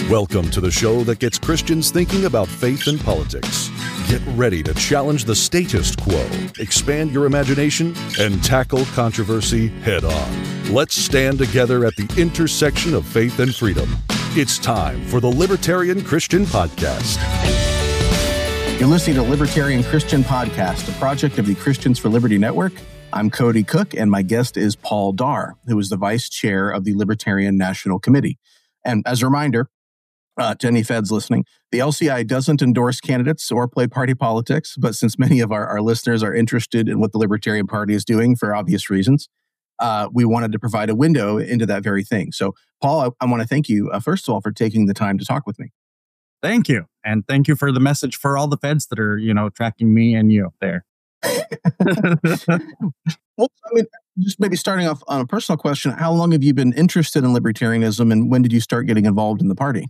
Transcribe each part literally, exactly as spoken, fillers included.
Welcome to the show that gets Christians thinking about faith and politics. Get ready to challenge the status quo, expand your imagination, and tackle controversy head on. Let's stand together at the intersection of faith and freedom. It's time for the Libertarian Christian Podcast. You're listening to Libertarian Christian Podcast, a project of the Christians for Liberty Network. I'm Cody Cook, and my guest is Paul Darr, who is the vice chair of the Libertarian National Committee. And as a reminder, Uh, to any feds listening, the L C I doesn't endorse candidates or play party politics, but since many of our, our listeners are interested in what the Libertarian Party is doing for obvious reasons, uh, we wanted to provide a window into that very thing. So, Paul, I, I want to thank you, uh, first of all, for taking the time to talk with me. Thank you. And thank you for the message for all the feds that are, you know, tracking me and you there. Well, I mean, just maybe starting off on a personal question, how long have you been interested in libertarianism, and when did you start getting involved in the party?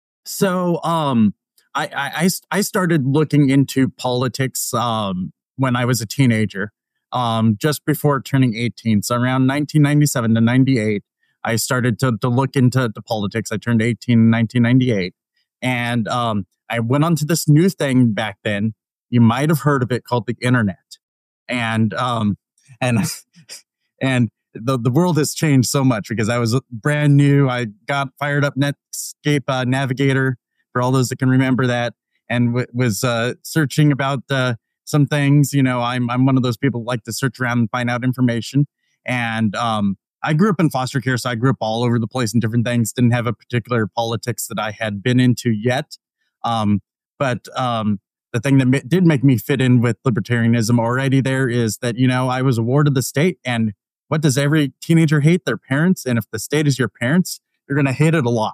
So um, I, I, I started looking into politics um, when I was a teenager, um, just before turning eighteen. So around nineteen ninety-seven to ninety-eight, I started to, to look into the politics. I turned eighteen in nineteen ninety-eight. And um, I went onto this new thing back then. You might have heard of it, called the internet. And um, and and The, the world has changed so much because I was brand new. I got fired up Netscape uh, Navigator, for all those that can remember that, and w- was uh, searching about uh, some things. You know, I'm I'm one of those people who like to search around and find out information. And um, I grew up in foster care, so I grew up all over the place in different things. Didn't have a particular politics that I had been into yet. Um, but um, the thing that ma- did make me fit in with libertarianism already there is that, you know, I was a ward of the state, and what does every teenager hate? Their parents. And if the state is your parents, you're going to hate it a lot.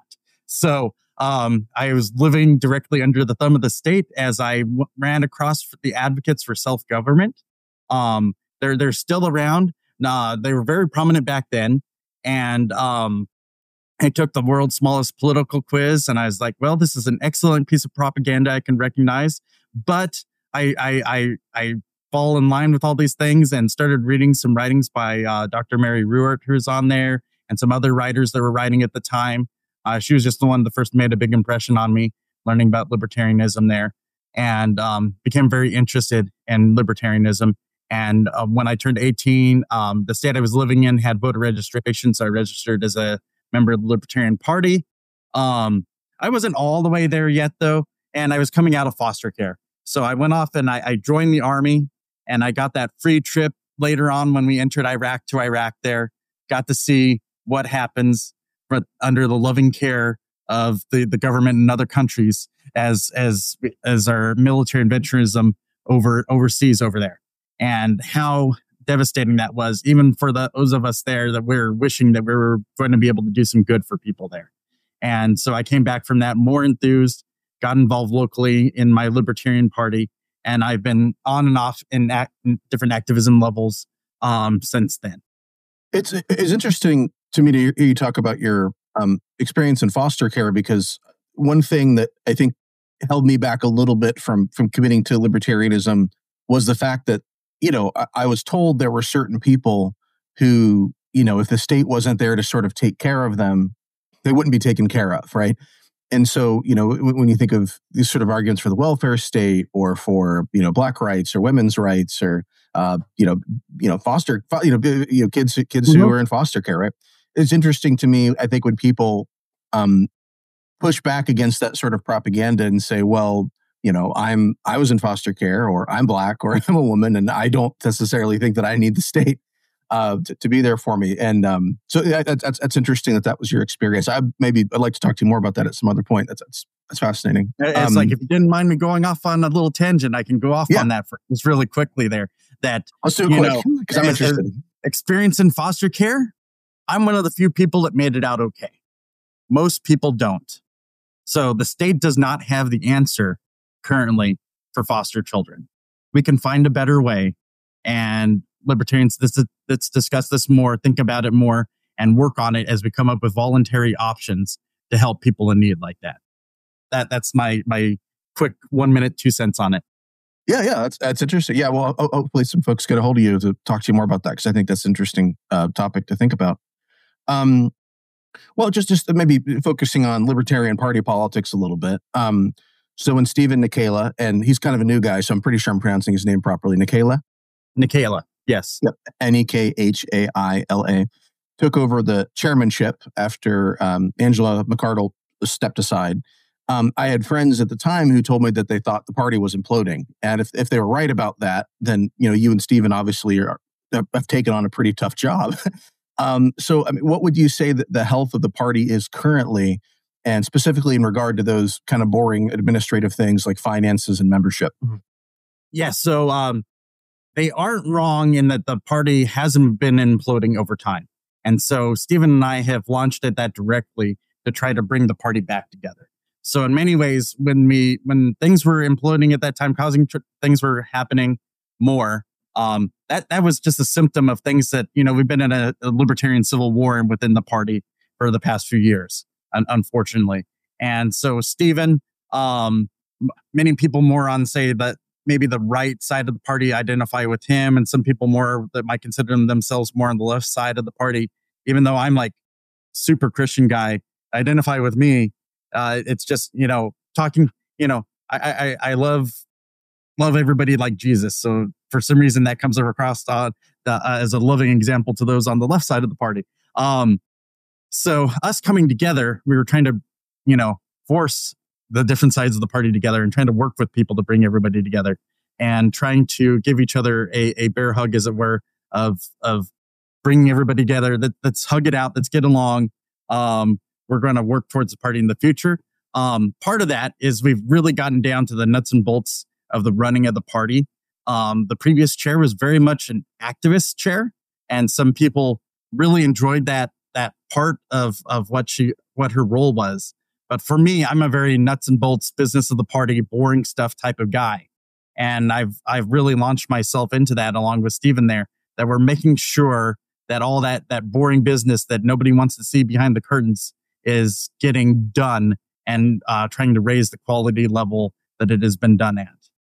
So um, I was living directly under the thumb of the state as I w- ran across the advocates for self-government. Um, they're, they're still around. Uh, they were very prominent back then. And um, I took the world's smallest political quiz, and I was like, well, this is an excellent piece of propaganda I can recognize. But I, I, I, I fall in line with all these things, and started reading some writings by uh, Doctor Mary Ruwart, who was on there, and some other writers that were writing at the time. Uh, she was just the one that first made a big impression on me, learning about libertarianism there, and um, became very interested in libertarianism. And uh, when I turned eighteen, um, the state I was living in had voter registration, so I registered as a member of the Libertarian Party. Um, I wasn't all the way there yet, though, and I was coming out of foster care. So I went off and I, I joined the Army. And I got that free trip later on when we entered Iraq to Iraq there. Got to see what happens for, under the loving care of the, the government in other countries as as as our military adventurism over overseas over there. And how devastating that was, even for the, those of us there that we were wishing that we were going to be able to do some good for people there. And so I came back from that more enthused, got involved locally in my Libertarian Party. And I've been on and off in, act, in different activism levels um, since then. It's it's interesting to me to hear you talk about your um, experience in foster care, because one thing that I think held me back a little bit from from committing to libertarianism was the fact that, you know, I, I was told there were certain people who, you know, if the state wasn't there to sort of take care of them, they wouldn't be taken care of, right? And so, you know, when you think of these sort of arguments for the welfare state, or for, you know, Black rights or women's rights, or, uh, you know, you know, foster, you know, you know, kids, kids mm-hmm. who are in foster care, right? It's interesting to me, I think, when people um, push back against that sort of propaganda and say, well, you know, I'm, I was in foster care, or I'm Black, or I'm a woman, and I don't necessarily think that I need the state Uh, to, to be there for me. And um, so that, that's that's interesting that that was your experience. I maybe I'd like to talk to you more about that at some other point. That's that's, that's fascinating. It's um, like, if you didn't mind me going off on a little tangent, I can go off yeah. on that for just really quickly there. That let's do it quick, because I'm interested. Experience in foster care, I'm one of the few people that made it out okay. Most people don't. So the state does not have the answer currently for foster children. We can find a better way, and libertarians, this is, let's discuss this more, think about it more, and work on it as we come up with voluntary options to help people in need like that. That that's my my quick one minute two cents on it. Yeah, yeah, that's that's interesting. Yeah, well, hopefully some folks get a hold of you to talk to you more about that, because I think that's an interesting uh, topic to think about. Um, Well, just just maybe focusing on Libertarian Party politics a little bit. Um, so when Stephen Nikela, and he's kind of a new guy, so I'm pretty sure I'm pronouncing his name properly, Nikela? Nikela, yes. Yep, N E K H A I L A, took over the chairmanship after um, Angela McArdle stepped aside. Um, I had friends at the time who told me that they thought the party was imploding. And if, if they were right about that, then, you know, you and Stephen obviously are, have taken on a pretty tough job. um, so I mean, what would you say that the health of the party is currently, and specifically in regard to those kind of boring administrative things like finances and membership? Yes. Yeah, so um, they aren't wrong in that the party hasn't been imploding over time. And so Stephen and I have launched at that directly to try to bring the party back together. So in many ways, when we when things were imploding at that time, causing tr- things were happening more, um, that that was just a symptom of things that, you know, we've been in a, a libertarian civil war within the party for the past few years, un- unfortunately. And so Stephen, um, many people more on say that maybe the right side of the party identify with him, and some people more that might consider themselves more on the left side of the party, even though I'm like super Christian guy, identify with me. Uh, it's just, you know, talking, you know, I, I, I love, love everybody like Jesus. So for some reason that comes across uh, the, uh, as a loving example to those on the left side of the party. Um, so us coming together, we were trying to, you know, force the different sides of the party together and trying to work with people to bring everybody together and trying to give each other a, a bear hug, as it were, of, of bringing everybody together. That, let's hug it out. Let's get along. Um, We're going to work towards the party in the future. Um, part of that is we've really gotten down to the nuts and bolts of the running of the party. Um, the previous chair was very much an activist chair, and some people really enjoyed that that part of of what she what her role was. But for me, I'm a very nuts and bolts business of the party, boring stuff type of guy, and I've I've really launched myself into that along with Stephen there. That we're making sure that all that that boring business that nobody wants to see behind the curtains is getting done, and uh, trying to raise the quality level that it has been done at.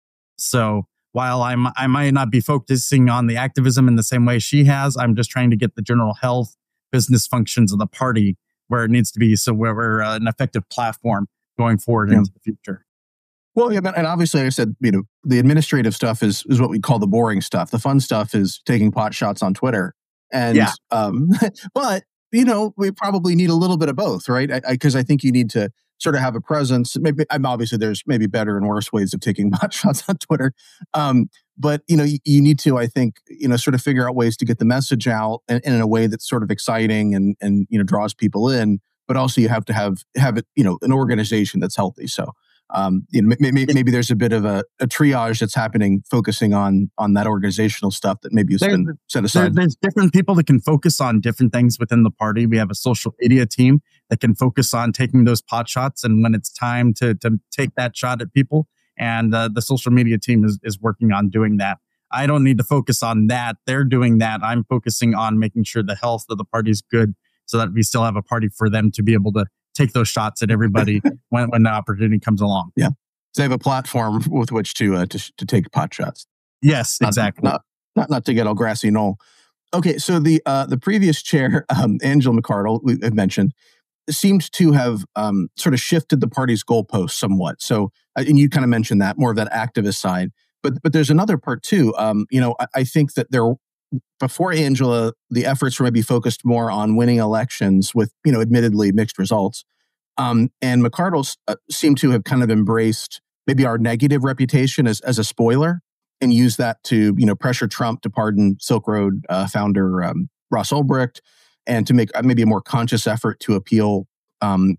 So while I'm, I might not be focusing on the activism in the same way she has, I'm just trying to get the general health business functions of the party where it needs to be. So we're, we're uh, an effective platform going forward yeah. into the future. Well, yeah, and obviously, like I said, you know, the administrative stuff is is what we call the boring stuff. The fun stuff is taking pot shots on Twitter. And, yeah. um, but, you know, we probably need a little bit of both, right? Because I, I, I think you need to sort of have a presence. Maybe, I'm obviously there's maybe better and worse ways of taking pot shots on Twitter. Um, but, you know, you, you need to, I think, you know, sort of figure out ways to get the message out in, in a way that's sort of exciting and, and, you know, draws people in. But also you have to have, have it, you know, an organization that's healthy. So, um, you know, maybe, maybe there's a bit of a, a triage that's happening, focusing on on that organizational stuff that maybe has there, been set aside. There, there's different people that can focus on different things within the party. We have a social media team that can focus on taking those pot shots, and when it's time to to take that shot at people, and uh, the social media team is is working on doing that. I don't need to focus on that. They're doing that. I'm focusing on making sure the health of the party is good, so that we still have a party for them to be able to take those shots at everybody when, when the opportunity comes along. Yeah. So they have a platform with which to uh, to, to take pot shots. Yes, not, exactly. Not, not not to get all grassy knoll. Okay, so the uh, the previous chair, um, Angela McArdle, we have mentioned, seemed to have um, sort of shifted the party's goalposts somewhat. So, uh, and you kind of mentioned that, more of that activist side. But but there's another part too. Um, you know, I, I think that there, before Angela, the efforts were maybe focused more on winning elections with, you know, admittedly mixed results. Um, and McArdle uh, seemed to have kind of embraced maybe our negative reputation as as a spoiler and use that to, you know, pressure Trump to pardon Silk Road uh, founder um, Ross Ulbricht, and to make uh, maybe a more conscious effort to appeal um,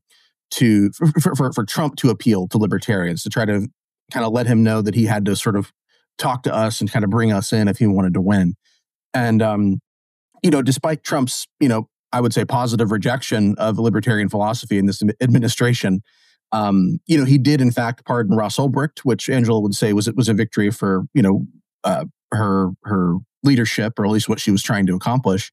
to for, for, for Trump to appeal to libertarians, to try to kind of let him know that he had to sort of talk to us and kind of bring us in if he wanted to win. And, um, you know, despite Trump's, you know, I would say positive rejection of libertarian philosophy in this administration, um, you know, he did in fact pardon Ross Ulbricht, which Angela would say was it was a victory for, you know, uh, her her leadership, or at least what she was trying to accomplish.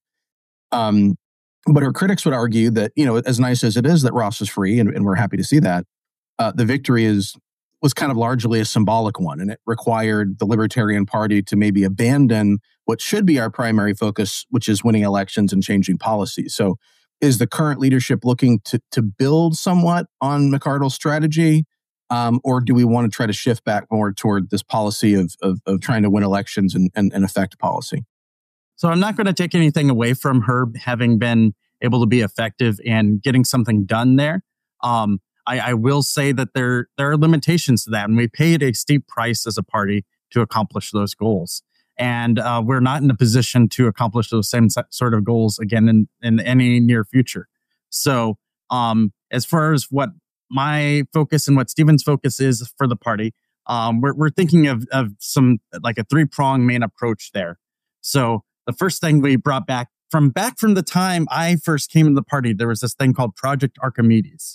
Um, but her critics would argue that, you know, as nice as it is that Ross is free, and, and we're happy to see that, uh, the victory is was kind of largely a symbolic one, and it required the Libertarian Party to maybe abandon what should be our primary focus, which is winning elections and changing policies. So is the current leadership looking to to build somewhat on McArdle's strategy? Um, or do we want to try to shift back more toward this policy of of, of trying to win elections and, and, and affect policy? So I'm not going to take anything away from her having been able to be effective and getting something done there. Um, I, I will say that there there are limitations to that, and we paid a steep price as a party to accomplish those goals. And uh, we're not in a position to accomplish those same sort of goals again in, in any near future. So um, as far as what my focus and what Stephen's focus is for the party, um, we're, we're thinking of, of some like a three-prong main approach there. So the first thing we brought back from back from the time I first came into the party, there was this thing called Project Archimedes.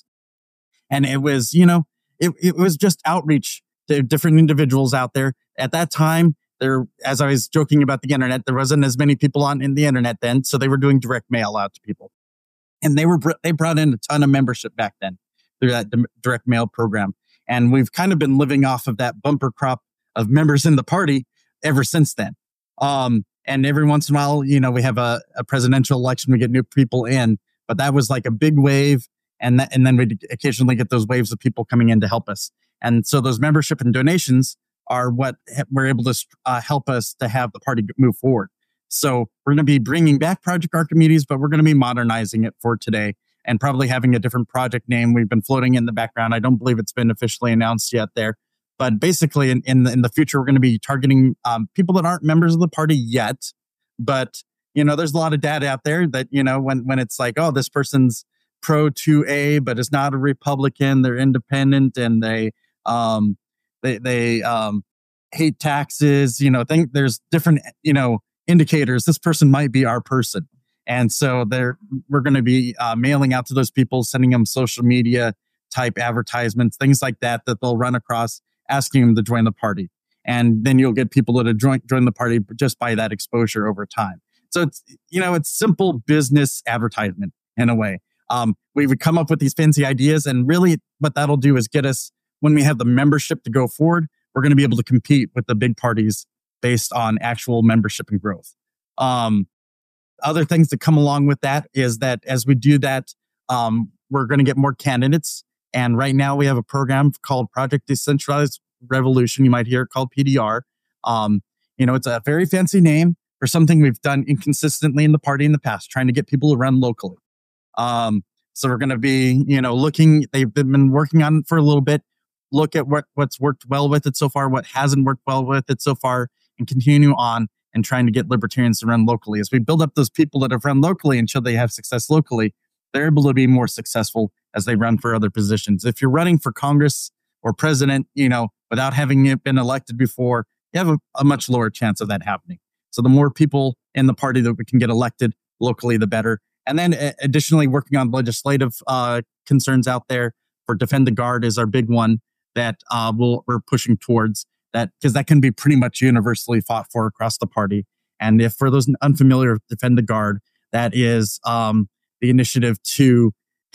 And it was, you know, it, it was just outreach to different individuals out there. At that time, there, as I was joking about the internet, there wasn't as many people on in the internet then. So they were doing direct mail out to people. And they were they brought in a ton of membership back then through that direct mail program. And we've kind of been living off of that bumper crop of members in the party ever since then. Um, and every once in a while, you know, we have a, a presidential election, we get new people in, but that was like a big wave. And that, and then we occasionally get those waves of people coming in to help us. And so those membership and donations are what we're able to uh, help us to have the party move forward. So we're going to be bringing back Project Archimedes, but we're going to be modernizing it for today and probably having a different project name. We've been floating in the background. I don't believe it's been officially announced yet there. But basically, in, in, the, in the future, we're going to be targeting um, people that aren't members of the party yet. But, you know, there's a lot of data out there that, you know, when, when it's like, oh, this person's pro two A, but is not a Republican, they're independent, and they um, they they um, hate taxes. You know, think there's different, you know, indicators. This person might be our person. And so they're, we're going to be uh, mailing out to those people, sending them social media type advertisements, things like that, that they'll run across, asking them to join the party. And then you'll get people that join, join the party just by that exposure over time. So it's, you know, it's simple business advertisement in a way. Um, we would come up with these fancy ideas, and really what that'll do is get us, when we have the membership to go forward, we're going to be able to compete with the big parties based on actual membership and growth. Um, other things that come along with that is that as we do that, um, we're going to get more candidates. And right now we have a program called Project Decentralized Revolution. You might hear it called P D R. Um, you know, it's a very fancy name for something we've done inconsistently in the party in the past, trying to get people to run locally. Um, so we're going to be, you know, looking, they've been working on it for a little bit, look at what, what's worked well with it so far, what hasn't worked well with it so far, and continue on and trying to get libertarians to run locally. As we build up those people that have run locally and show they have success locally, they're able to be more successful as they run for other positions. If you're running for Congress or president, you know, without having it been elected before, you have a, a much lower chance of that happening. So the more people in the party that we can get elected locally, the better. And then uh, additionally, working on legislative uh, concerns out there for Defend the Guard is our big one that uh, we'll, we're pushing towards that, because that can be pretty much universally fought for across the party. And if for those unfamiliar with Defend the Guard, that is um, the initiative to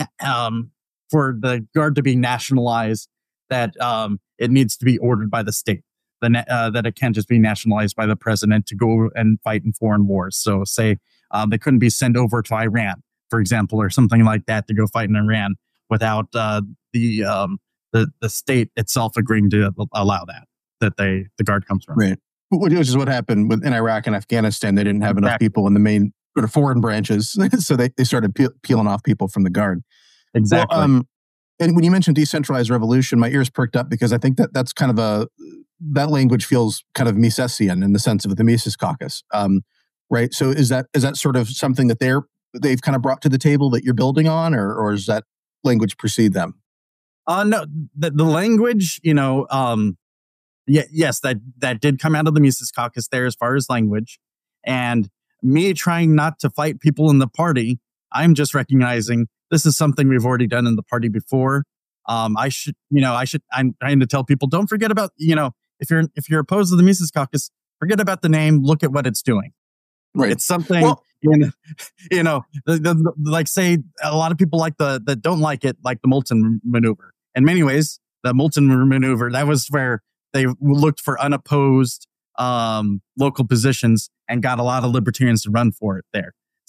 um, for the Guard to be nationalized, that um, it needs to be ordered by the state. The, uh, that it can't just be nationalized by the president to go and fight in foreign wars. So say um, they couldn't be sent over to Iran, for example, or something like that to go fight in Iran without uh, the, um, the the state itself agreeing to allow that, that they the Guard comes from. Right. Which is what happened with, in Iraq and Afghanistan. They didn't have exactly. enough people in the main sort of foreign branches. So they, they started peel, peeling off people from the Guard. Exactly. Well, um, and when you mentioned decentralized revolution, my ears perked up, because I think that that's kind of a, that language feels kind of Misesian in the sense of the Mises Caucus, um, right? So is that is that sort of something that they're they've kind of brought to the table that you're building on, or or does that language precede them? Uh no, the, the language, you know, um, yeah, yes, that that did come out of the Mises Caucus there as far as language, and me trying not to fight people in the party. I'm just recognizing this is something we've already done in the party before. Um, I should, you know, I should. I'm trying to tell people, don't forget about, you know. If you're if you're opposed to the Mises Caucus, forget about the name. Look at what it's doing. Right. It's something, well, you know, you know the, the, the, like say a lot of people like the that don't like it, like the Moulton maneuver. In many ways, the Moulton maneuver, that was where they looked for unopposed um, local positions and got a lot of libertarians to run for it there. So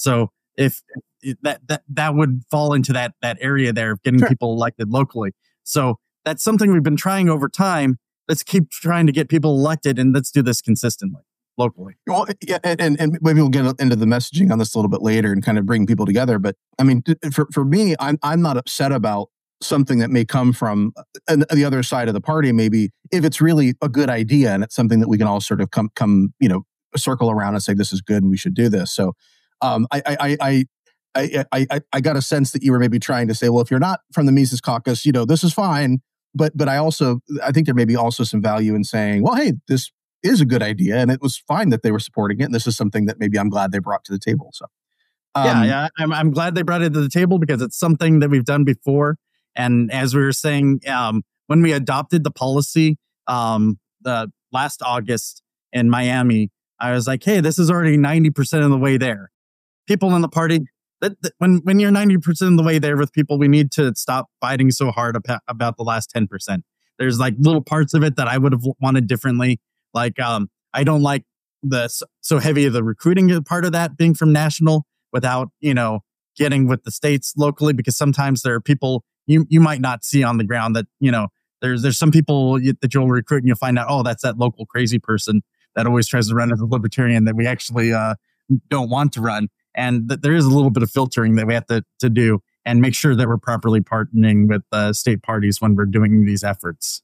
if, if that, that, that would fall into that, that area there of getting sure. people elected locally. So that's something we've been trying over time. Let's keep trying to get people elected, and let's do this consistently locally. Well, yeah, and, and maybe we'll get into the messaging on this a little bit later and kind of bring people together. But I mean, for, for me, I'm I'm not upset about something that may come from the other side of the party, maybe if it's really a good idea and it's something that we can all sort of come, come, you know, circle around and say, this is good and we should do this. So um, I, I, I, I, I, I got a sense that you were maybe trying to say, well, if you're not from the Mises Caucus, you know, this is fine. But, but I also, I think there may be also some value in saying, well, hey, this is a good idea and it was fine that they were supporting it. And this is something that maybe I'm glad they brought to the table. So um, yeah, yeah, I'm, I'm glad they brought it to the table because it's something that we've done before. And as we were saying, um, when we adopted the policy um, the last August in Miami, I was like, hey, this is already ninety percent of the way there. People in the party, that, that when, when you're ninety percent of the way there with people, we need to stop fighting so hard about, about the last ten percent. There's like little parts of it that I would have wanted differently. Like, um, I don't like the so heavy of the recruiting part of that being from national without, you know, getting with the states locally, because sometimes there are people you you might not see on the ground that, you know, there's there's some people that you'll recruit and you'll find out, oh, that's that local crazy person that always tries to run as a libertarian that we actually uh, don't want to run. And that there is a little bit of filtering that we have to, to do and make sure that we're properly partnering with uh, state parties when we're doing these efforts.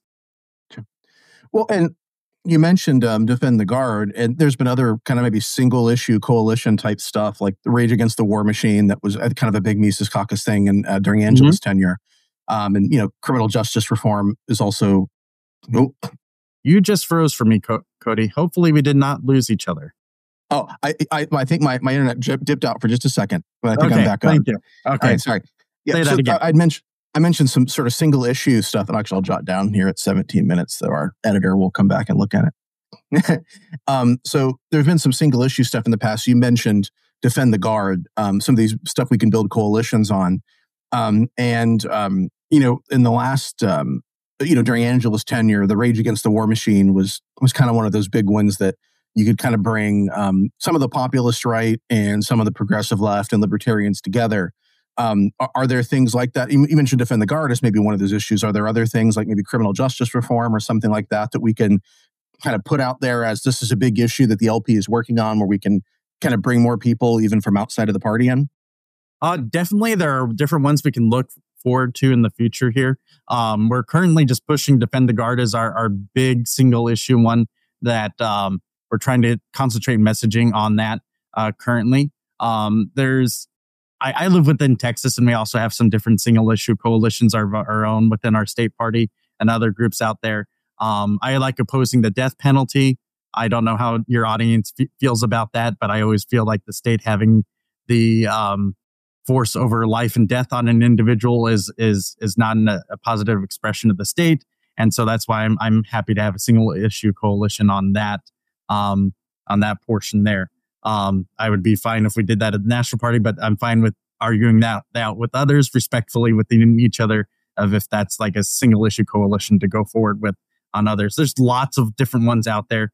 Well, and you mentioned um, Defend the Guard, and there's been other kind of maybe single issue coalition type stuff like the Rage Against the War Machine that was kind of a big Mises Caucus thing and uh, during Angela's mm-hmm. tenure. Um, and, you know, criminal justice reform is also... Oh. You just froze for me, Co- Cody. Hopefully we did not lose each other. Oh, I I, I think my, my internet dipped out for just a second, but I think okay, I'm back up. Thank you. Okay. All right, sorry. Yeah, Say so that again. I, I'd mentioned, I mentioned some sort of single issue stuff, and actually I'll jot down here at seventeen minutes, so our editor will come back and look at it. um, so there's been some single issue stuff in the past. You mentioned Defend the Guard, um, some of these stuff we can build coalitions on. Um, and, um, you know, in the last, um, you know, during Angela's tenure, the Rage Against the War Machine was was kind of one of those big ones that you could kind of bring um, some of the populist right and some of the progressive left and libertarians together. Um, are, are there things like that? You, you mentioned Defend the Guard as maybe one of those issues. Are there other things like maybe criminal justice reform or something like that that we can kind of put out there as this is a big issue that the L P is working on, where we can kind of bring more people even from outside of the party in? Uh, definitely, there are different ones we can look forward to in the future here. Um, we're currently just pushing Defend the Guard as our, our big single issue one that um, we're trying to concentrate messaging on that uh, currently. Um, there's, I, I live within Texas, and we also have some different single issue coalitions of our own within our state party and other groups out there. Um, I like opposing the death penalty. I don't know how your audience f- feels about that, but I always feel like the state having the um, force over life and death on an individual is is is not an, a positive expression of the state, and so that's why I'm I'm happy to have a single issue coalition on that um, on that portion there. Um, I would be fine if we did that at the national party, but I'm fine with arguing that out with others respectfully within each other of if that's like a single issue coalition to go forward with on others. There's lots of different ones out there.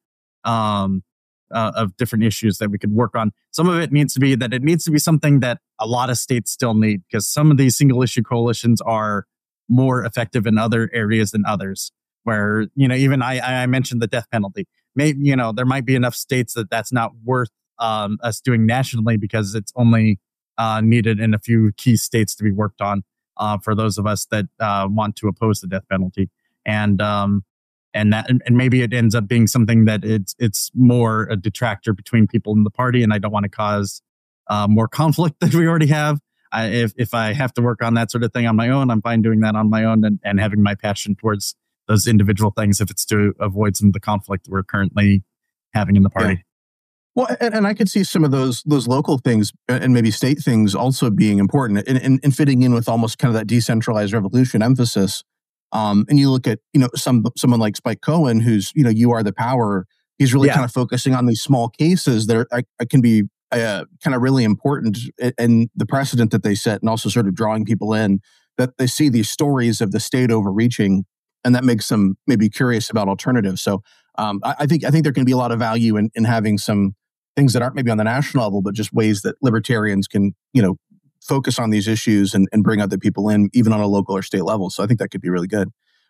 Um, Uh, of different issues that we could work on. Some of it needs to be that it needs to be something that a lot of states still need, because some of these single issue coalitions are more effective in other areas than others. Where, you know, even I, I mentioned the death penalty. Maybe, you know, there might be enough states that that's not worth um, us doing nationally because it's only uh, needed in a few key states to be worked on uh, for those of us that uh, want to oppose the death penalty. And um, And that, and maybe it ends up being something that it's it's more a detractor between people in the party, and I don't want to cause uh, more conflict than we already have. I, if if I have to work on that sort of thing on my own, I'm fine doing that on my own and, and having my passion towards those individual things if it's to avoid some of the conflict we're currently having in the party. Yeah. Well, and, and I could see some of those those local things and maybe state things also being important and, and, and fitting in with almost kind of that decentralized revolution emphasis. Um, and you look at, you know, some someone like Spike Cohen, who's, you know, You Are the Power. He's really yeah. kind of focusing on these small cases that are, I, I can be uh, kind of really important, and the precedent that they set, and also sort of drawing people in, that they see these stories of the state overreaching, and that makes them maybe curious about alternatives. So um, I, I think I think there can be a lot of value in, in having some things that aren't maybe on the national level, but just ways that libertarians can, you know, focus on these issues and, and bring other people in, even on a local or state level. So I think that could be really good.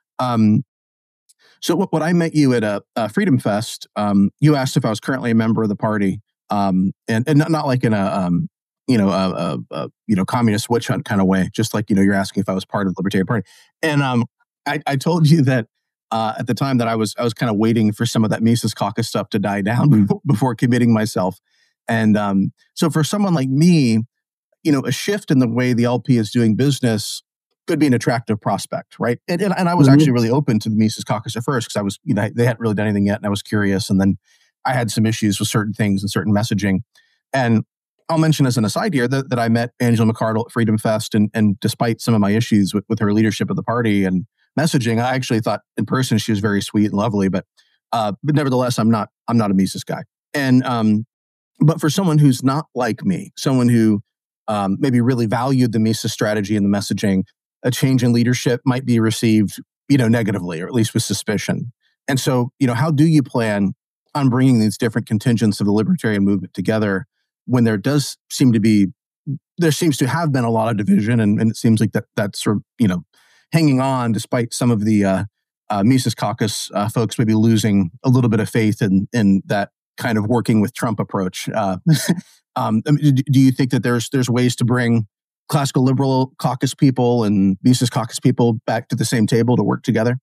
Um, so what, what I met you at a, a Freedom Fest, um, you asked if I was currently a member of the party, um, and, and not, not like in a, um, you know, a, a, a you know communist witch hunt kind of way, just like, you know, you're asking if I was part of the Libertarian Party. And um, I, I told you that uh, at the time that I was I was kind of waiting for some of that Mises Caucus stuff to die down before, before committing myself. And um, so for someone like me, you know, a shift in the way the L P is doing business could be an attractive prospect, right? And, and, and I was mm-hmm. actually really open to the Mises Caucus at first because I was, you know, they hadn't really done anything yet, and I was curious. And then I had some issues with certain things and certain messaging. And I'll mention as an aside here that, that I met Angela McArdle at Freedom Fest, and, and despite some of my issues with, with her leadership of the party and messaging, I actually thought in person she was very sweet and lovely. But uh, but nevertheless, I'm not I'm not a Mises guy. And um, but for someone who's not like me, someone who um, maybe really valued the Mises strategy and the messaging, a change in leadership might be received, you know, negatively, or at least with suspicion. And so, you know, how do you plan on bringing these different contingents of the libertarian movement together when there does seem to be, there seems to have been a lot of division, and, and it seems like that that's sort of, you know, hanging on despite some of the uh, uh, Mises Caucus uh, folks maybe losing a little bit of faith in in that kind of working with Trump approach. Uh, um, do you think that there's there's ways to bring classical liberal caucus people and Mises Caucus people back to the same table to work together?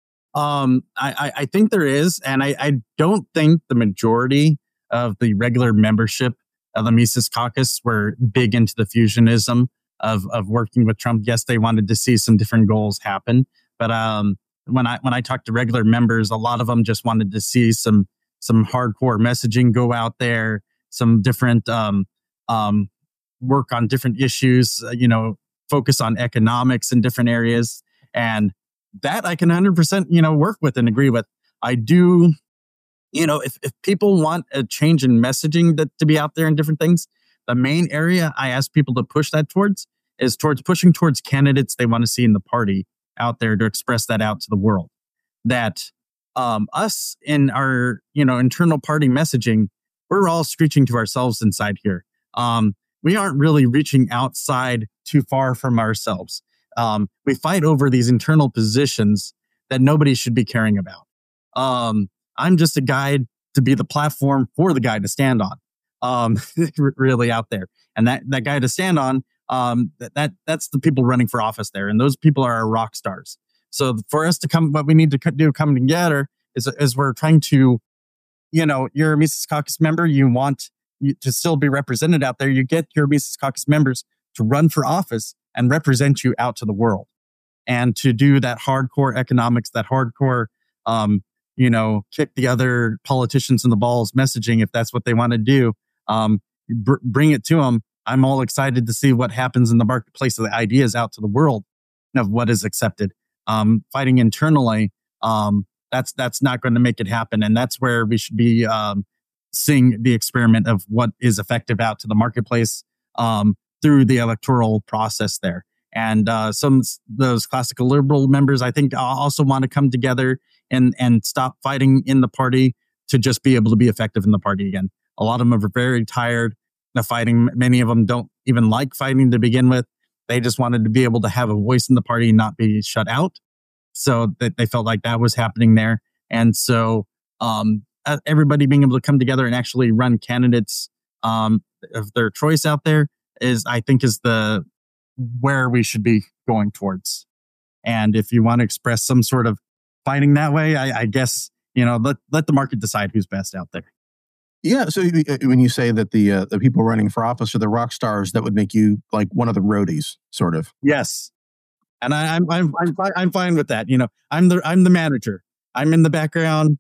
Um, I, I think there is, and I, I don't think the majority of the regular membership of the Mises Caucus were big into the fusionism of of working with Trump. Yes, they wanted to see some different goals happen, but um, when I when I talked to regular members, a lot of them just wanted to see some some hardcore messaging go out there, some different um, um, work on different issues, uh, you know, focus on economics in different areas, and that I can one hundred percent, you know, work with and agree with. I do, you know, if, if people want a change in messaging that to be out there in different things, the main area I ask people to push that towards is towards pushing towards candidates they want to see in the party out there to express that out to the world. That um, us in our, you know, internal party messaging, we're all screeching to ourselves inside here. Um, we aren't really reaching outside too far from ourselves. Um, we fight over these internal positions that nobody should be caring about. Um, I'm just a guide to be the platform for the guy to stand on, um, really out there. And that, that guy to stand on, um, that, that that's the people running for office there. And those people are our rock stars. So for us to come, what we need to do coming together is, is we're trying to, you know, you're a Mises Caucus member, you want to still be represented out there. You get your Mises Caucus members to run for office and represent you out to the world, and to do that hardcore economics, that hardcore, um, you know, kick the other politicians in the balls messaging, if that's what they want to do, um, br- bring it to them. I'm all excited to see what happens in the marketplace of the ideas out to the world of what is accepted. Um, fighting internally, um, that's that's not going to make it happen, and that's where we should be um, seeing the experiment of what is effective out to the marketplace. Um, through the electoral process there. And uh, some those classical liberal members, I think, also want to come together and and stop fighting in the party to just be able to be effective in the party again. A lot of them are very tired of fighting. Many of them don't even like fighting to begin with. They just wanted to be able to have a voice in the party and not be shut out. So that they felt like that was happening there. And so um, everybody being able to come together and actually run candidates um, of their choice out there is, I think, is the where we should be going towards. And if you want to express some sort of fighting that way, I, I guess, you know, let let the market decide who's best out there. Yeah. So when you say that the uh, the people running for office are the rock stars, that would make you like one of the roadies, sort of. Yes, and I, I'm I'm I'm fine, I'm fine with that. You know, I'm the I'm the manager. I'm in the background,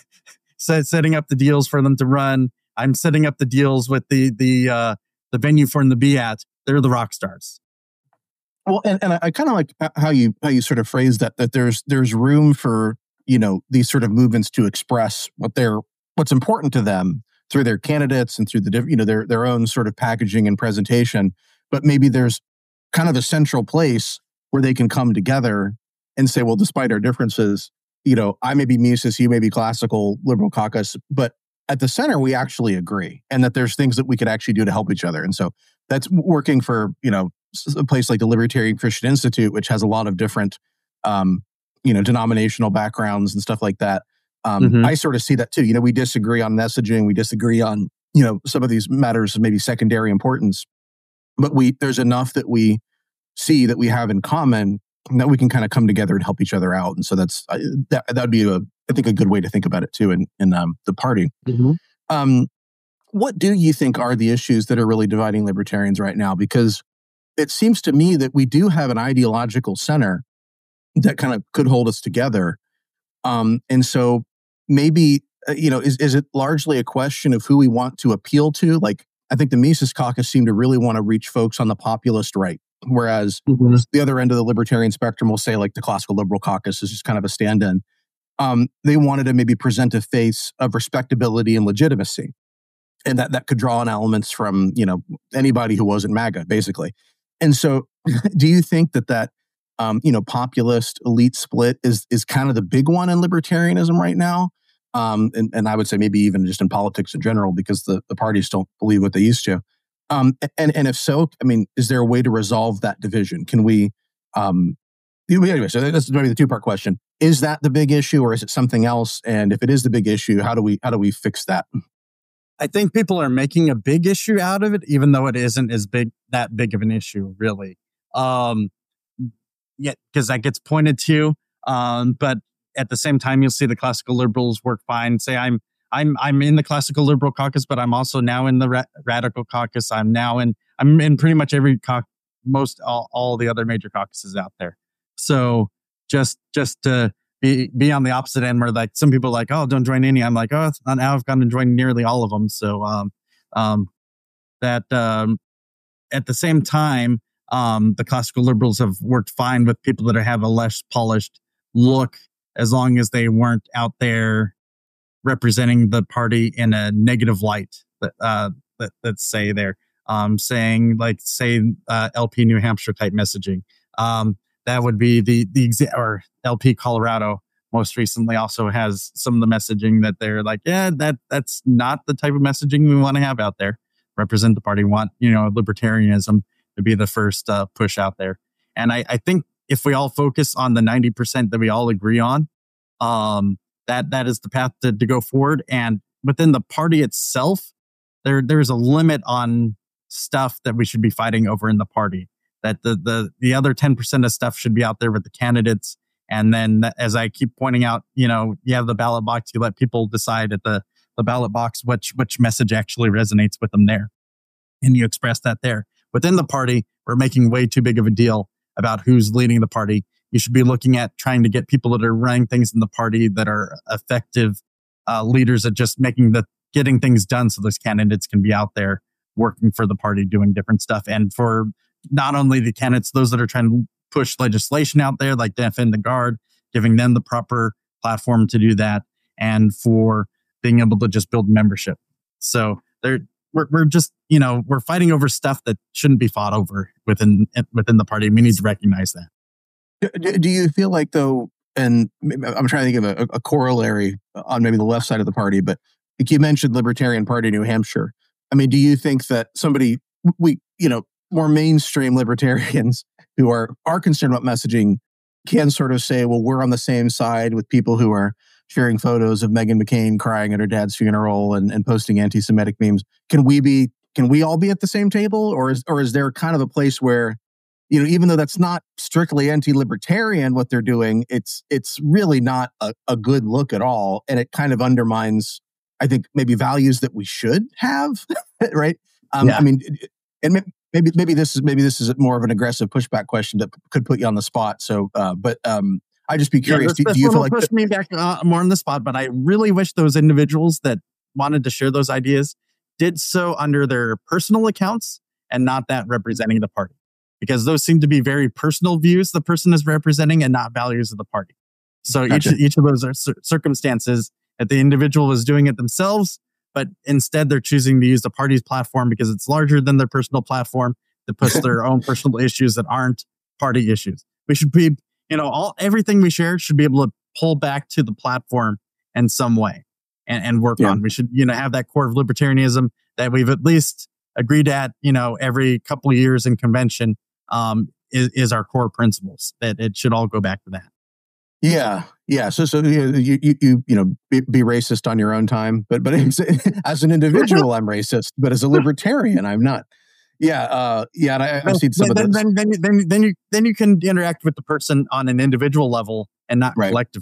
set, setting up the deals for them to run. I'm setting up the deals with the the. Uh, the venue for them to be at. They're the rock stars. Well, and, and I, I kind of like how you how you sort of phrase that, that there's there's room for, you know, these sort of movements to express what they're what's important to them through their candidates and through the, you know, their their own sort of packaging and presentation. But maybe there's kind of a central place where they can come together and say, well, despite our differences, you know, I may be Mises, you may be classical liberal caucus, but at the center, we actually agree, and that there's things that we could actually do to help each other. And so that's working for, you know, a place like the Libertarian Christian Institute, which has a lot of different, um, you know, denominational backgrounds and stuff like that. Um, mm-hmm. I sort of see that too. You know, we disagree on messaging, we disagree on, you know, some of these matters of maybe secondary importance, but we there's enough that we see that we have in common that we can kind of come together and help each other out. And so that's uh, that that would be a I think a good way to think about it too in in um, the party. Mm-hmm. Um, what do you think are the issues that are really dividing libertarians right now? Because it seems to me that we do have an ideological center that kind of could hold us together. Um, and so maybe, uh, you know, is, is it largely a question of who we want to appeal to? Like, I think the Mises Caucus seem to really want to reach folks on the populist right, whereas mm-hmm. the other end of the libertarian spectrum will say like the classical liberal caucus is just kind of a stand-in. Um, they wanted to maybe present a face of respectability and legitimacy. And that, that could draw on elements from, you know, anybody who wasn't MAGA, basically. And so do you think that that, um, you know, populist elite split is is kind of the big one in libertarianism right now? Um, and, and I would say maybe even just in politics in general, because the, the parties don't believe what they used to. Um, and, and if so, I mean, is there a way to resolve that division? Can we, um, anyway, so that's maybe the two-part question. Is that the big issue or is it something else? And if it is the big issue, how do we how do we fix that? I think people are making a big issue out of it, even though it isn't as big, that big of an issue, really. Um, yeah, because that gets pointed to. Um, but at the same time, you'll see the classical liberals work fine. Say, I'm I'm I'm in the classical liberal caucus, but I'm also now in the ra- radical caucus. I'm now in I'm in pretty much every cau- most all, all the other major caucuses out there. So just just to be be on the opposite end, where like some people are like, oh, don't join any. I'm like, oh, now I've gone and joined nearly all of them. So um, um, that um, at the same time, um, the classical liberals have worked fine with people that have a less polished look, as long as they weren't out there representing the party in a negative light. That uh, that let's say they're um, saying like say uh, L P New Hampshire type messaging. Um, That would be the the exa- or L P Colorado most recently also has some of the messaging that they're like, yeah, that that's not the type of messaging we want to have out there. Represent the party, want, you know, libertarianism to be the first uh, push out there. And I, I think if we all focus on the ninety percent that we all agree on, um, that that is the path to, to go forward. And within the party itself, there there's a limit on stuff that we should be fighting over in the party. That the the the other ten percent of stuff should be out there with the candidates. And then, as I keep pointing out, you know, you have the ballot box, you let people decide at the, the ballot box which which message actually resonates with them there. And you express that there. Within the party, we're making way too big of a deal about who's leading the party. You should be looking at trying to get people that are running things in the party that are effective uh, leaders at just making the getting things done so those candidates can be out there working for the party, doing different stuff. And for not only the candidates, those that are trying to push legislation out there, like Defend the Guard, giving them the proper platform to do that, and for being able to just build membership. So they're, we're we're just, you know, we're fighting over stuff that shouldn't be fought over within within the party. We need to recognize that. Do, do you feel like, though, and I'm trying to think of a, a corollary on maybe the left side of the party, but like you mentioned Libertarian Party New Hampshire. I mean, do you think that somebody, we, you know, more mainstream libertarians who are, are concerned about messaging can sort of say, well, we're on the same side with people who are sharing photos of Meghan McCain crying at her dad's funeral and, and posting anti-Semitic memes. Can we be, can we all be at the same table? Or is, or is there kind of a place where, you know, even though that's not strictly anti-libertarian, what they're doing, it's, it's really not a, a good look at all. And it kind of undermines, I think, maybe values that we should have, right? Um, yeah. I mean, and maybe maybe this is maybe this is more of an aggressive pushback question that could put you on the spot. So, uh, but um, I'd just be curious. Yeah, do, do you feel like push me back uh, more on the spot? But I really wish those individuals that wanted to share those ideas did so under their personal accounts and not that representing the party, because those seem to be very personal views the person is representing and not values of the party. So gotcha. each each of those are cir- circumstances that the individual is doing it themselves, but instead they're choosing to use the party's platform because it's larger than their personal platform to push their own personal issues that aren't party issues. We should be, you know, all everything we share should be able to pull back to the platform in some way. and, and work Yeah. on. We should, you know, have that core of libertarianism that we've at least agreed at, you know, every couple of years in convention, um, is, is our core principles, that it should all go back to that. Yeah, yeah. So, so you, you, you, you know, be, be racist on your own time, but, but as an individual, I'm racist, but as a libertarian, I'm not. Yeah, uh, yeah. And I, I've seen some then, of this. Then, then, then, then you, then you can interact with the person on an individual level and not Right. collective.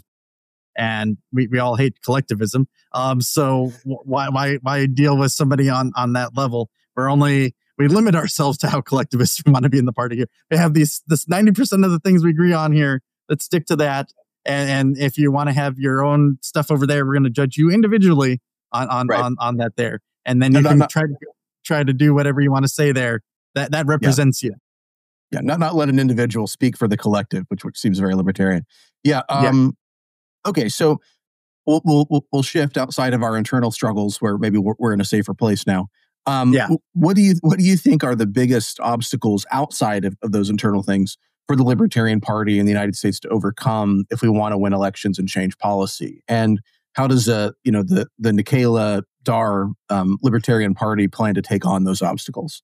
And we, we all hate collectivism. Um, so why, why, why deal with somebody on, on that level? We're only, we limit ourselves to how collectivists we want to be in the party here. We have these, this ninety percent of the things we agree on here. Let's stick to that. And, and if you want to have your own stuff over there, we're going to judge you individually on, on, Right. on, on that there. And then you No, no, can no. try to, try to do whatever you want to say there. That, that represents you. Yeah, not not let an individual speak for the collective, which which seems very libertarian. Yeah. Um, yeah. Okay, so we'll, we'll we'll shift outside of our internal struggles, where maybe we're, we're in a safer place now. Um, Yeah. What do you what do you think are the biggest obstacles outside of, of those internal things for the Libertarian Party in the United States to overcome if we want to win elections and change policy? And how does uh you know the the Nikayla Dar um, Libertarian Party plan to take on those obstacles?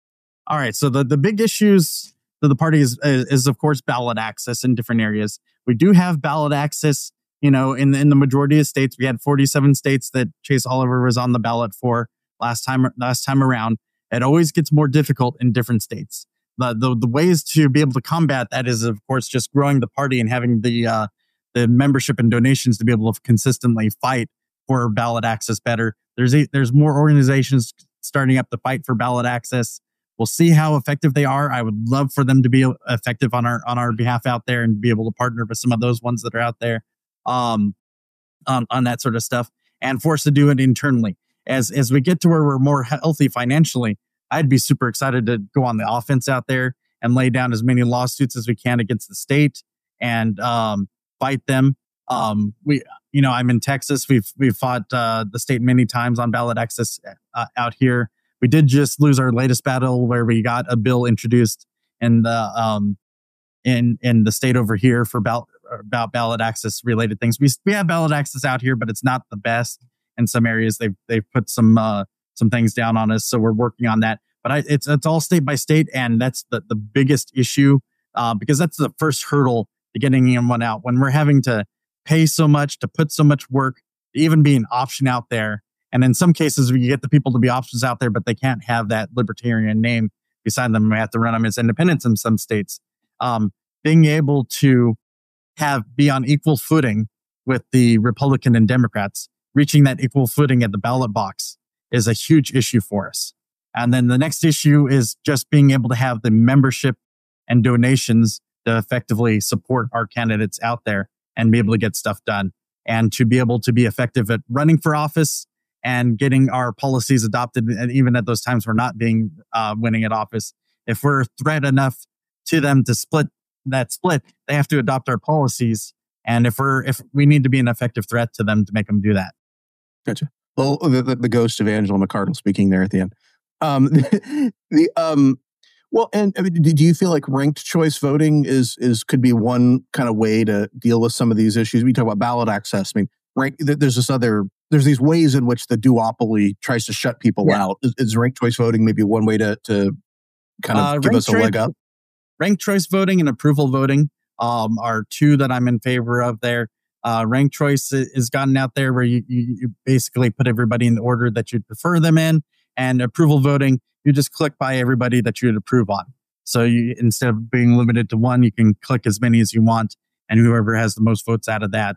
All right. So the, the big issues that the party is, is, is, of course, ballot access in different areas. We do have ballot access, you know, in the, in the majority of states. We had forty-seven states that Chase Oliver was on the ballot for last time, last time around. It always gets more difficult in different states. The, the, the ways to be able to combat that is, of course, just growing the party and having the, uh, the membership and donations to be able to consistently fight for ballot access better. There's a, there's more organizations starting up the fight for ballot access. We'll see how effective they are. I would love for them to be effective on our on our behalf out there and be able to partner with some of those ones that are out there um, on, on that sort of stuff, and for us to do it internally. As as we get to where we're more healthy financially, I'd be super excited to go on the offense out there and lay down as many lawsuits as we can against the state and um, fight them. Um, we, you know, I'm in Texas. We've we've fought uh, the state many times on ballot access uh, out here. We did just lose our latest battle where we got a bill introduced in the um in in the state over here for ballot about ballot access related things. We we have ballot access out here, but it's not the best in some areas. They've they've put some uh, some things down on us, so we're working on that. But I, it's it's all state by state, and that's the the biggest issue uh, because that's the first hurdle to getting anyone out. When we're having to pay so much to put so much work to even be an option out there. And in some cases, we get the people to be options out there, but they can't have that libertarian name beside them. We have to run them as independents in some states. Um, being able to have be on equal footing with the Republican and Democrats, reaching that equal footing at the ballot box is a huge issue for us. And then the next issue is just being able to have the membership and donations to effectively support our candidates out there and be able to get stuff done and to be able to be effective at running for office and getting our policies adopted, and even at those times we're not being uh, winning at office. If we're a threat enough to them to split that split, they have to adopt our policies. And if we're if we need to be an effective threat to them to make them do that. Gotcha. Well, the, the, the ghost of Angela McArdle speaking there at the end. Um, the um, well, and I mean, do you feel like ranked choice voting is is could be one kind of way to deal with some of these issues? We talk about ballot access. I mean, rank, there's this other. There's these ways in which the duopoly tries to shut people yeah. out. Is, is ranked choice voting maybe one way to, to kind of uh, give us a leg up? Ranked choice voting and approval voting um, are two that I'm in favor of there. Uh, ranked choice is gotten out there where you, you, you basically put everybody in the order that you'd prefer them in. And approval voting, you just click by everybody that you'd approve on. So you, instead of being limited to one, you can click as many as you want. And whoever has the most votes out of that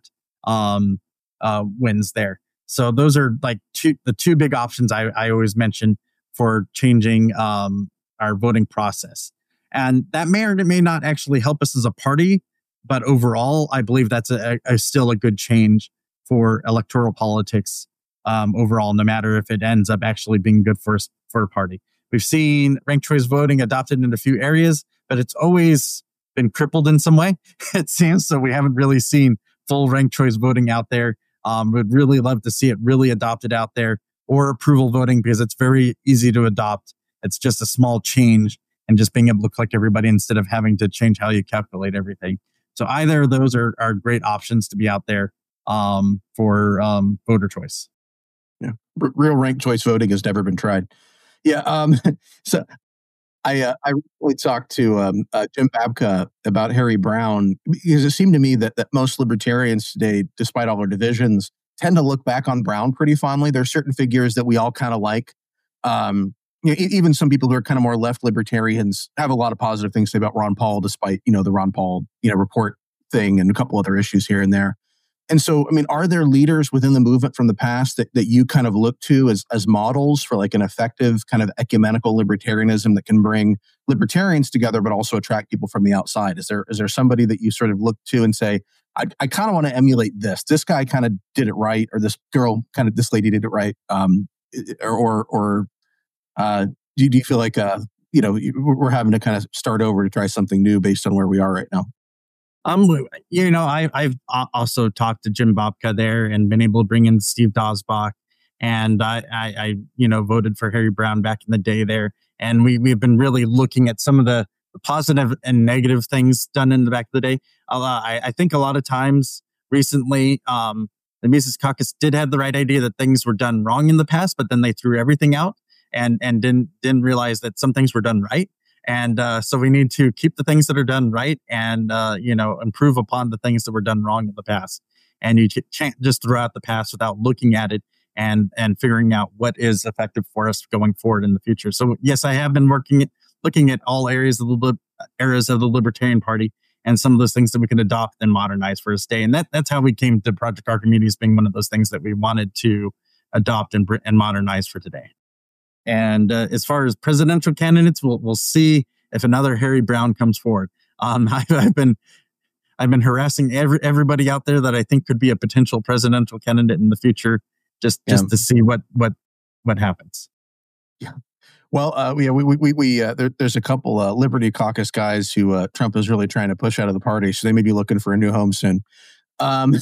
um, uh, wins there. So those are like two, the two big options I, I always mention for changing um, our voting process. And that may or may not actually help us as a party, but overall, I believe that's a, a still a good change for electoral politics um, overall, no matter if it ends up actually being good for, for a party. We've seen ranked choice voting adopted in a few areas, but it's always been crippled in some way, it seems. So we haven't really seen full ranked choice voting out there. Um, would really love to see it really adopted out there, or approval voting, because it's very easy to adopt. It's just a small change and just being able to click everybody instead of having to change how you calculate everything. So either of those are, are great options to be out there um, for um, voter choice. Yeah, R- real ranked choice voting has never been tried. Yeah, um, so I uh, I recently talked to um, uh, Jim Babka about Harry Browne because it seemed to me that that most libertarians today, despite all our divisions, tend to look back on Browne pretty fondly. There are certain figures that we all kind of like. Um, you know, e- even some people who are kind of more left libertarians have a lot of positive things to say about Ron Paul, despite you know the Ron Paul you know report thing and a couple other issues here and there. And so, I mean, are there leaders within the movement from the past that, that you kind of look to as, as models for like an effective kind of ecumenical libertarianism that can bring libertarians together, but also attract people from the outside? Is there is there somebody that you sort of look to and say, I, I kind of want to emulate this. This guy kind of did it right, or this girl kind of, this lady did it right. Um, or, or, or uh, do, do you feel like, uh, you know, we're having to kind of start over to try something new based on where we are right now? Um, you know, I, I've also talked to Jim Babka there and been able to bring in Steve Dosbach, and I, I, I, you know, voted for Harry Browne back in the day there, and we we've been really looking at some of the positive and negative things done in the back of the day. Uh, I, I think a lot of times recently, um, the Mises Caucus did have the right idea that things were done wrong in the past, but then they threw everything out and and didn't didn't realize that some things were done right. And uh, so we need to keep the things that are done right and, uh, you know, improve upon the things that were done wrong in the past. And you can't just throw out the past without looking at it and and figuring out what is effective for us going forward in the future. So, yes, I have been working at, looking at all areas of the areas of the Libertarian Party and some of those things that we can adopt and modernize for us today. And that that's how we came to Project Archimedes being one of those things that we wanted to adopt and, and modernize for today. And uh, as far as presidential candidates, we'll we'll see if another Harry Browne comes forward. Um, I've, I've been I've been harassing every everybody out there that I think could be a potential presidential candidate in the future, just just yeah. to see what what what happens. Yeah. Well, uh, we we we, we uh, there, there's a couple uh, Liberty Caucus guys who uh, Trump is really trying to push out of the party, so they may be looking for a new home soon. Um,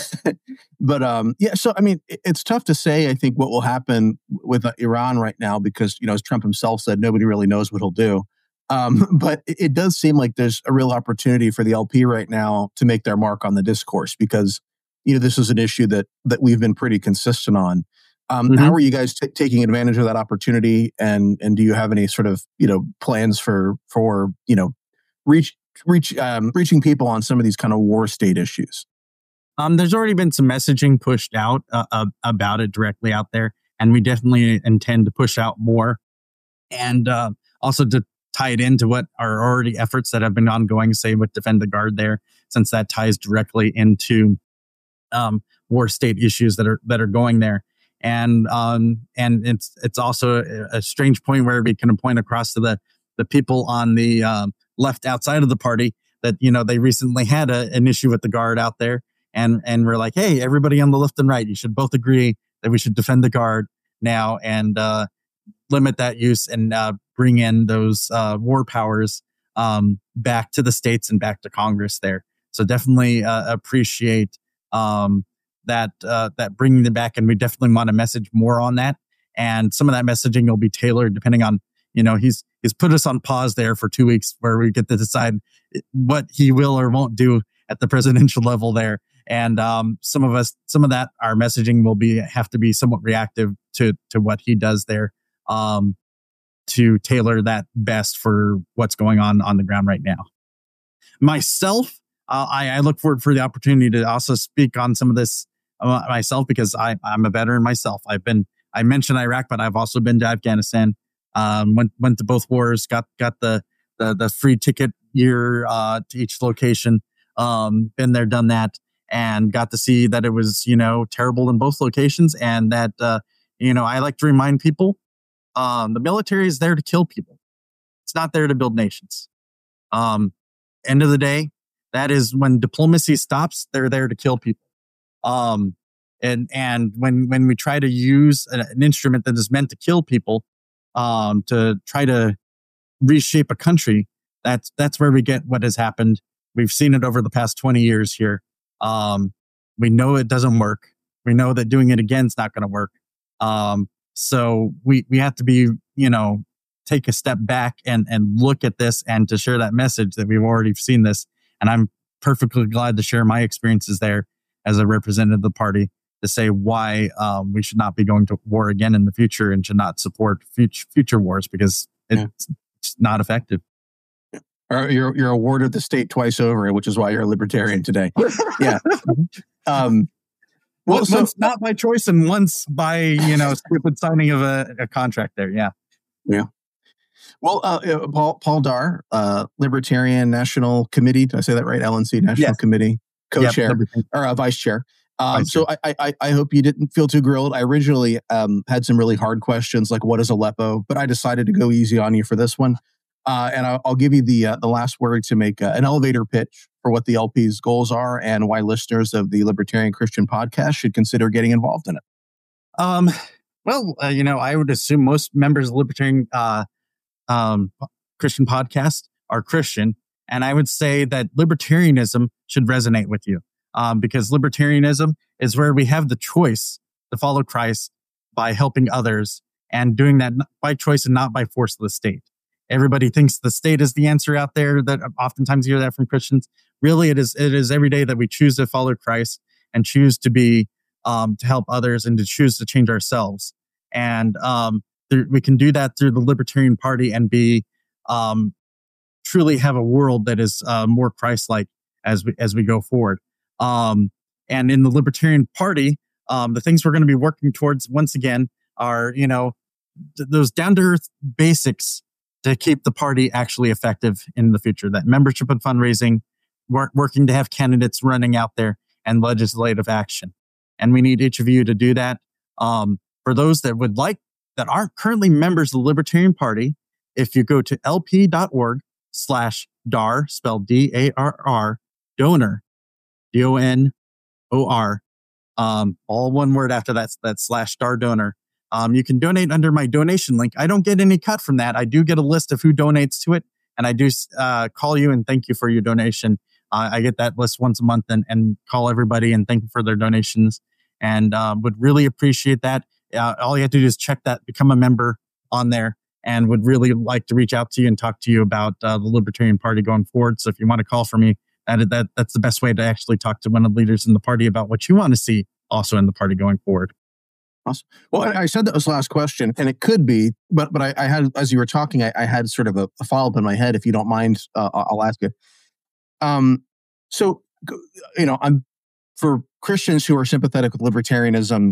but um, yeah, so I mean, it, it's tough to say. I think what will happen with uh, Iran right now, because you know, as Trump himself said, nobody really knows what he'll do. Um, but it, it does seem like there's a real opportunity for the L P right now to make their mark on the discourse, because you know this is an issue that that we've been pretty consistent on. Um, mm-hmm. How are you guys t- taking advantage of that opportunity, and and do you have any sort of you know plans for for you know reach reach um, reaching people on some of these kind of war state issues? Um, there's already been some messaging pushed out uh, uh, about it directly out there, and we definitely intend to push out more, and uh, also to tie it into what are already efforts that have been ongoing, say with Defend the Guard there, since that ties directly into um, war state issues that are that are going there, and um, and it's it's also a, a strange point where we can point across to the the people on the um, left outside of the party that you know they recently had a, an issue with the Guard out there. And and we're like, hey, everybody on the left and right, you should both agree that we should defend the Guard now and uh, limit that use and uh, bring in those uh, war powers um, back to the states and back to Congress there. So definitely uh, appreciate um, that uh, that bringing them back, and we definitely want to message more on that. And some of that messaging will be tailored depending on, you know, he's he's put us on pause there for two weeks where we get to decide what he will or won't do at the presidential level there. And um, some of us, some of that, our messaging will be have to be somewhat reactive to to what he does there, um, to tailor that best for what's going on on the ground right now. Myself, uh, I, I look forward for the opportunity to also speak on some of this uh, myself, because I, I'm a veteran myself. I've been, I mentioned Iraq, but I've also been to Afghanistan. Um, went went to both wars. Got got the the, the free ticket year uh, to each location. Um, been there, done that. And got to see that it was, you know, terrible in both locations. And that, uh, you know, I like to remind people, um, the military is there to kill people. It's not there to build nations. Um, end of the day, that is when diplomacy stops, they're there to kill people. Um, and and when when we try to use an, an instrument that is meant to kill people, um, to try to reshape a country, that's that's where we get what has happened. We've seen it over the past twenty years here. Um, we know it doesn't work. We know that doing it again is not going to work. Um, so we, we have to be, you know, take a step back and, and look at this and to share that message that we've already seen this. And I'm perfectly glad to share my experiences there as a representative of the party to say why um, we should not be going to war again in the future and should not support future, future wars because it's, yeah. it's not effective. Or you're you're awarded the state twice over, which is why you're a libertarian today. Yeah. Um, well, so, once not by choice and once by, you know, stupid signing of a, a contract there. Yeah. Yeah. Well, uh, Paul Paul Darr, uh, Libertarian National Committee. Did I say that right? L N C National yes. Committee co-chair yep. or uh, vice chair. Um, vice so chair. I, I I hope you didn't feel too grilled. I originally um, had some really hard questions like what is Aleppo, but I decided to go easy on you for this one. Uh, and I'll, I'll give you the uh, the last word to make uh, an elevator pitch for what the L P's goals are and why listeners of the Libertarian Christian Podcast should consider getting involved in it. Um, well, uh, you know, I would assume most members of the Libertarian uh, um, Christian Podcast are Christian, and I would say that libertarianism should resonate with you um, because libertarianism is where we have the choice to follow Christ by helping others and doing that by choice and not by force of the state. Everybody thinks the state is the answer out there. That oftentimes you hear that from Christians. Really, it is. It is every day that we choose to follow Christ and choose to be um, to help others and to choose to change ourselves. And um, there, we can do that through the Libertarian Party and be um, truly have a world that is uh, more Christ-like as we as we go forward. Um, and in the Libertarian Party, um, the things we're going to be working towards once again are you know th- those down-to-earth basics to keep the party actually effective in the future. That membership and fundraising, work, working to have candidates running out there, and legislative action. And we need each of you to do that. Um, for those that would like, that aren't currently members of the Libertarian Party, if you go to lp.org slash dar, spelled D A R R, donor, D O N O R, um, all one word after that, that slash dar donor. Um, you can donate under my donation link. I don't get any cut from that. I do get a list of who donates to it, and I do uh, call you and thank you for your donation. Uh, I get that list once a month and, and call everybody and thank them for their donations, and uh, would really appreciate that. Uh, all you have to do is check that, become a member on there, and would really like to reach out to you and talk to you about uh, the Libertarian Party going forward. So if you want to call for me, that, that that's the best way to actually talk to one of the leaders in the party about what you want to see also in the party going forward. Awesome. Well, I said that was the last question, and it could be, but but I, I had, as you were talking, I, I had sort of a, a follow-up in my head. If you don't mind, uh, I'll ask it. Um, so, you know, I'm for Christians who are sympathetic with libertarianism,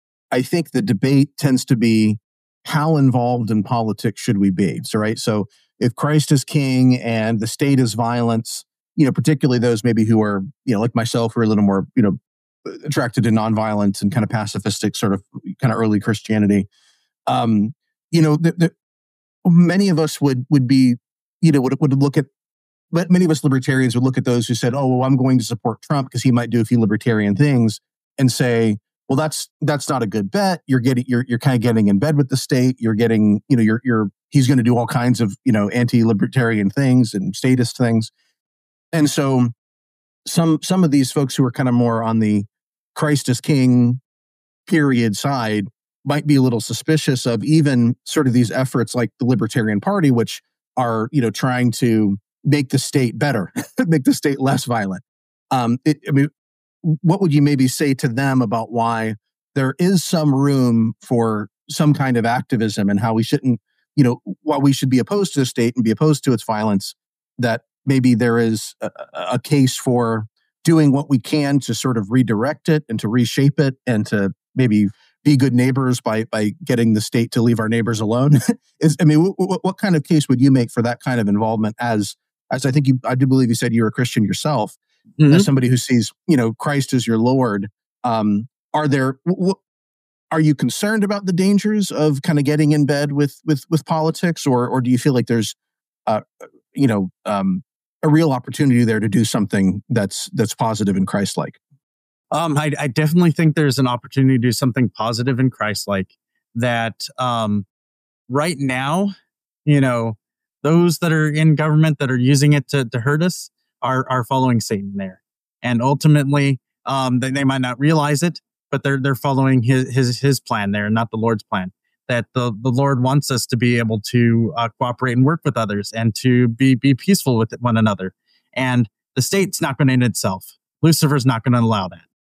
I think the debate tends to be how involved in politics should we be? So, right. So, if Christ is king and the state is violence, you know, particularly those maybe who are, you know, like myself, who are a little more, you know, attracted to nonviolence and kind of pacifistic sort of kind of early Christianity. Um, you know, the, the, many of us would would be, you know, would, would look at, but many of us libertarians would look at those who said, oh, well, I'm going to support Trump because he might do a few libertarian things, and say, well, that's that's not a good bet. You're getting you're you're kind of getting in bed with the state. You're getting, you know, you're you're he's going to do all kinds of, you know, anti-libertarian things and statist things. And so some some of these folks who are kind of more on the Christ is king period side might be a little suspicious of even sort of these efforts like the Libertarian Party, which are, you know, trying to make the state better, make the state less violent. Um, it, I mean, what would you maybe say to them about why there is some room for some kind of activism and how we shouldn't, you know, while we should be opposed to the state and be opposed to its violence, that maybe there is a, a case for doing what we can to sort of redirect it and to reshape it and to maybe be good neighbors by by getting the state to leave our neighbors alone? Is, I mean, what, what kind of case would you make for that kind of involvement as, as I think you, I do believe you said you're a Christian yourself, mm-hmm. as somebody who sees, you know, Christ as your Lord? Um, are there, w- are you concerned about the dangers of kind of getting in bed with, with, with politics, or, or do you feel like there's, uh, you know, um, a real opportunity there to do something that's that's positive and Christ-like? Um, I, I definitely think there's an opportunity to do something positive and Christ-like. That um, right now, you know, those that are in government that are using it to, to hurt us are are following Satan there, and ultimately, um, they, they might not realize it, but they're they're following his his his plan there, not the Lord's plan. That the, the Lord wants us to be able to uh, cooperate and work with others and to be be peaceful with one another. And the state's not going to end itself. Lucifer's not going to allow that.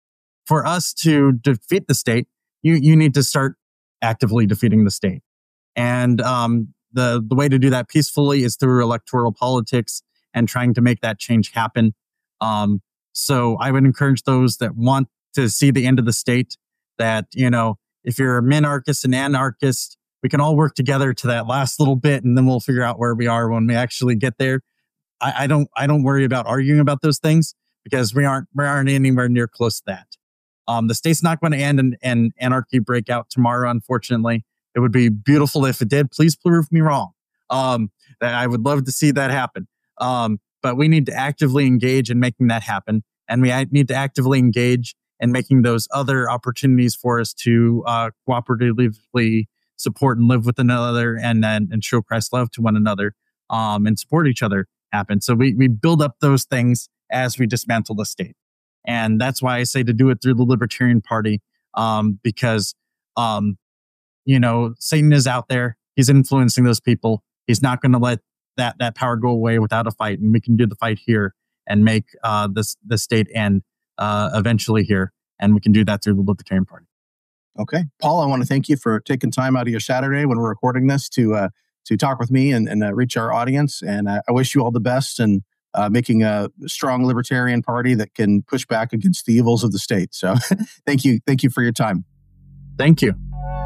for us to defeat the state, you, you need to start actively defeating the state. And um, the, the way to do that peacefully is through electoral politics and trying to make that change happen. Um, so I would encourage those that want to see the end of the state that, you know, if you're a minarchist and anarchist, we can all work together to that last little bit, and then we'll figure out where we are when we actually get there. I, I don't, I don't worry about arguing about those things because we aren't, we aren't anywhere near close to that. Um, the state's not going to end and, and anarchy break out tomorrow. Unfortunately, it would be beautiful if it did. Please prove me wrong. Um, I would love to see that happen. Um, but we need to actively engage in making that happen, and we need to actively engage in making those other opportunities for us to uh, cooperatively support and live with another, and and, and show Christ's love to one another, um, and support each other happen. So we we build up those things as we dismantle the state, and that's why I say to do it through the Libertarian Party, um, because um, you know, Satan is out there. He's influencing those people. He's not going to let that that power go away without a fight, and we can do the fight here and make uh, this the state end uh, eventually here, and we can do that through the Libertarian Party. Okay, Paul, I want to thank you for taking time out of your Saturday when we're recording this to uh, to talk with me and, and uh, reach our audience. And uh, I wish you all the best in uh, making a strong Libertarian Party that can push back against the evils of the state. So, thank you, thank you for your time. Thank you.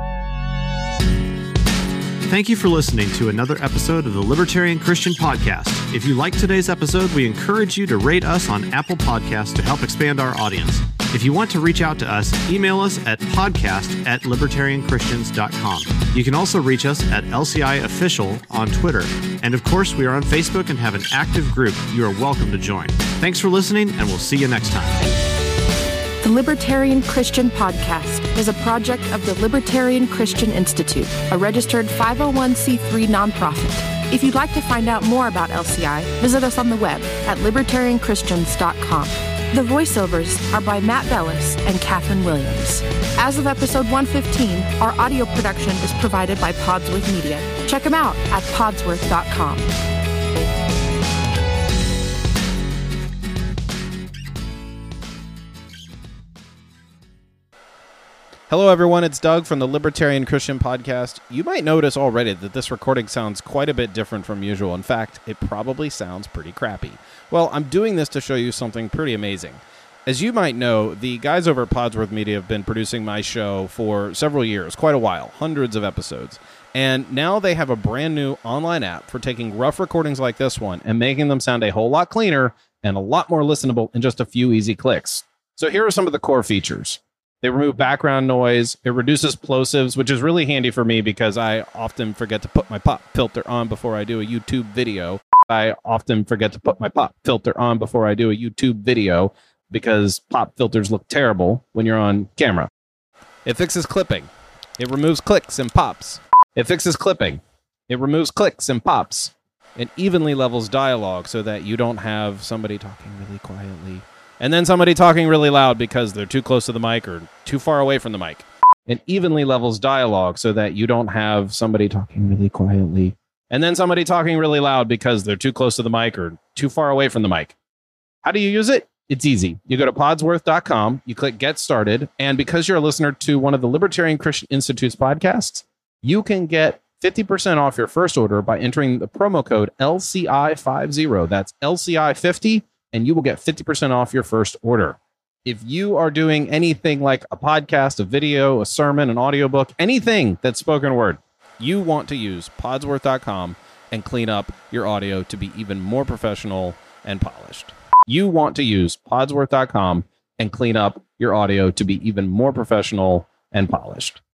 Thank you for listening to another episode of the Libertarian Christian Podcast. If you liked today's episode, we encourage you to rate us on Apple Podcasts to help expand our audience. If you want to reach out to us, email us at podcast at libertarian christians dot com. You can also reach us at L C I Official on Twitter. And of course, we are on Facebook and have an active group you are welcome to join. Thanks for listening, and we'll see you next time. The Libertarian Christian Podcast is a project of the Libertarian Christian Institute, a registered five oh one c three nonprofit. If you'd like to find out more about L C I, visit us on the web at libertarian christians dot com. The voiceovers are by Matt Bellis and Catherine Williams. As of episode one fifteen, our audio production is provided by Podsworth Media. Check them out at podsworth dot com. Hello, everyone. It's Doug from the Libertarian Christian Podcast. You might notice already that this recording sounds quite a bit different from usual. In fact, it probably sounds pretty crappy. Well, I'm doing this to show you something pretty amazing. As you might know, the guys over at Podsworth Media have been producing my show for several years, quite a while, hundreds of episodes. And now they have a brand new online app for taking rough recordings like this one and making them sound a whole lot cleaner and a lot more listenable in just a few easy clicks. So here are some of the core features. They remove background noise. It reduces plosives, which is really handy for me because I often forget to put my pop filter on before I do a YouTube video. I often forget to put my pop filter on before I do a YouTube video because pop filters look terrible when you're on camera. It fixes clipping. It removes clicks and pops. It fixes clipping. It removes clicks and pops. It evenly levels dialogue so that you don't have somebody talking really quietly and then somebody talking really loud because they're too close to the mic or too far away from the mic. It evenly levels dialogue so that you don't have somebody talking really quietly and then somebody talking really loud because they're too close to the mic or too far away from the mic. How do you use it? It's easy. You go to podsworth dot com, you click Get Started, and because you're a listener to one of the Libertarian Christian Institute's podcasts, you can get fifty percent off your first order by entering the promo code L C I fifty. That's L C I fifty. And you will get fifty percent off your first order. If you are doing anything like a podcast, a video, a sermon, an audiobook, anything that's spoken word, you want to use podsworth dot com and clean up your audio to be even more professional and polished. You want to use podsworth dot com and clean up your audio to be even more professional and polished.